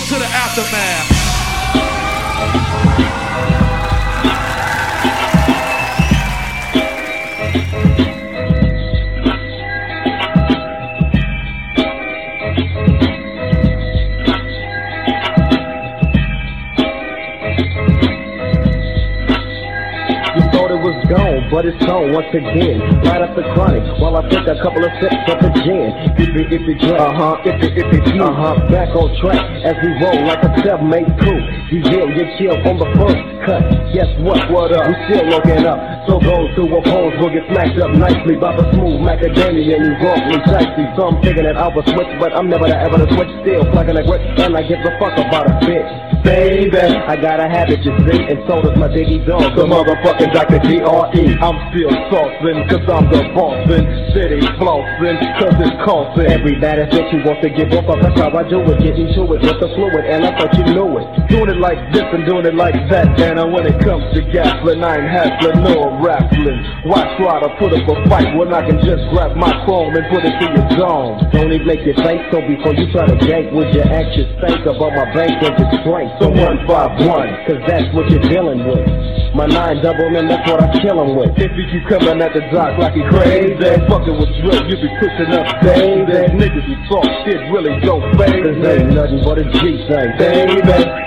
Welcome to the aftermath. But it's gone once again. Light up the chronic while I take a couple of sips of the gin. If you drink, back on track as we roll like a self-made crew. You hear, you chill on the first cut. Guess what? What up? We still looking up. So goes through a pose, we'll get smacked up nicely by the smooth macadamia and you roughly tasty. So I'm thinking that I was switch, but I'm never ever to switch. Still plugging a grip, and I give a fuck about a bitch. Baby, I got a habit, you see, and so does my diggy dog, the motherfucking Dr. G.R.E. I'm still saucing, cause I'm the bossin', city flossing, cause it's costing. Every baddest bitch who wants to give up, that's how I do it, getting to it with the fluid, and I thought you knew it. Doing it like this and doing it like that, and when it comes to gaffling, I ain't hassling nor raffling. Why try to put up a fight when I can just grab my chrome and put it to your zone? Don't even make you think so before you try to gank. Would you anxious think about my bank and your strength? So 151, cause that's what you're dealing with. My 9 double man, that's what I kill him with. If you keep coming at the dock like he crazy, fucking with drill, you be pushing up, baby. Niggas who talk shit really don't phase. This ain't nothing but a G thing, baby.